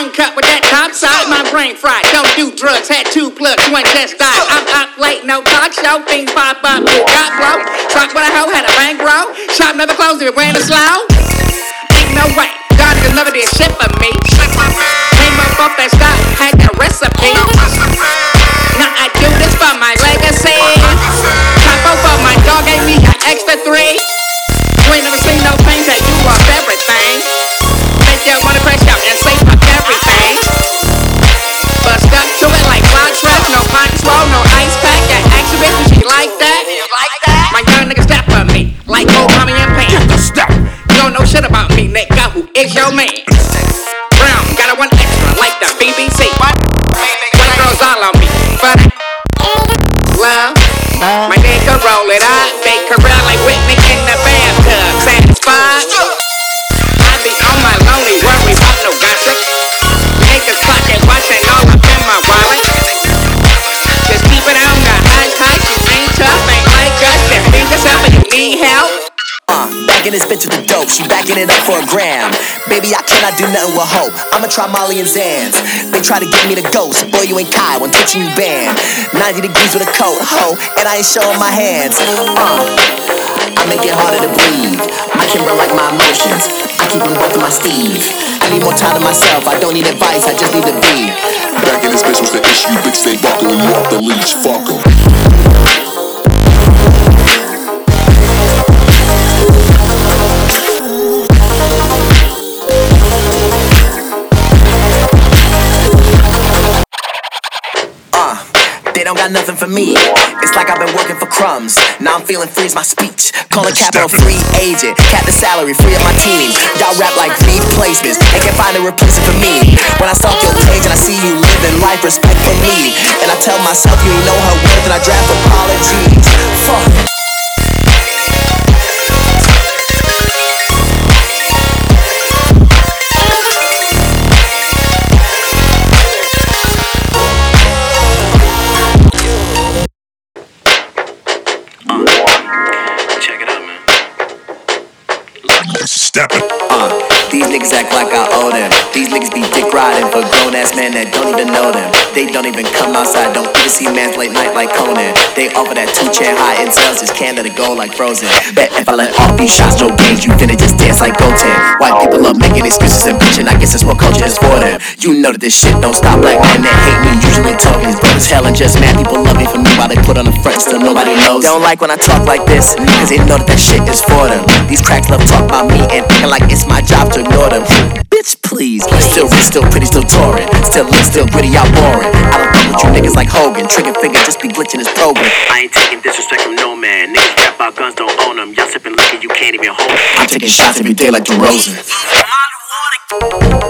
Uncut with that top side, my brain fried. Don't do drugs, had 2 plugs, 1 just died. I'm up late, no talk show, things pop up, got blow. Talk with a hoe, had a bankroll. Shop never closed if it ran slow. Ain't no way, God niggas never did shit for me. Came up off that stock, had that recipe. Now I do this for my legacy. Top over my dog gave me an extra 3. You ain't never seen no pain that you off everything. Make your money crash out and say fuck everything. But stuck to it like blood trash, no pint swallow, no ice pack. That action bitch, she like that. My young niggas step for me, like old mommy and Pam. Get the step. You don't know shit about me, nigga. Who is your man? Brown, got a 1 extra, like the BBC. What? White girls all on me, but love. My nigga roll it up, bake her out like Whitney in the bathtub. Satisfied? I be on my lonely, worry about no gossip. Niggas pocket watching all up in my wallet. Just keep it on the high top. You ain't tough, ain't like us. Just think yourself and you need help. Backing this bitch with the dope, she backing it up for a gram. Baby, I cannot do nothing with hope. I'ma try Molly and Zans. They try to get me the ghost. Boy, you ain't Kai when touching you banned. 90 degrees with a coat, ho, and I ain't showing my hands. I make it harder to breathe. I can run like my emotions. I keep them both in my sleeve. I need more time to myself. I don't need advice, I just need to be. Back in this bitch was the issue. Bitch stay buckle and you off the leash. Fuck 'em. They don't got nothing for me. It's like I've been working for crumbs. Now I'm feeling free's my speech. Call a capital free agent. Cap the salary, free of my team. Y'all rap like leave placements. They can't find a replacement for me. When I stalk your page and I see you living life, respect for me. And I tell myself you ain't know her worth and I draft apologies. Fuck. These niggas act like I owe them. These niggas be dick riding for grown ass men that don't even know them. They don't even come outside, don't even see mans late night like Conan. They offer that 2-chair high in sales, just can't let it go like Frozen. Bet if I let off these shots, no games, you finna just dance like Goten. White people love making excuses and bitching, I guess that's what culture is for them. You know that this shit don't stop. Black men that hate me usually talk these brothers hell and just mad people love me for me while they put on the front, still nobody knows. They don't like when I talk like this, cause they know that that shit is for them. These cracks love talk about me and thinking like it's my job to ignore them. Bitch, please. Still rich, still pretty, still touring. Still lit, still gritty, y'all boring. I don't fuck with you niggas like Hogan. Trigger finger just be glitching his program. I ain't taking disrespect from no man. Niggas rap about guns, don't own them. Y'all sipping liquor, you can't even hold it. I'm taking shots every day like DeRozan.